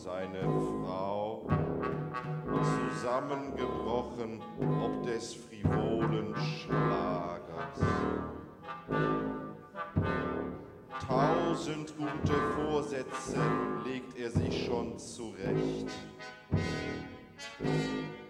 seine Frau, zusammengebrochen ob des frivolen Schlagers. 1000 gute Vorsätze legt er sich schon zurecht.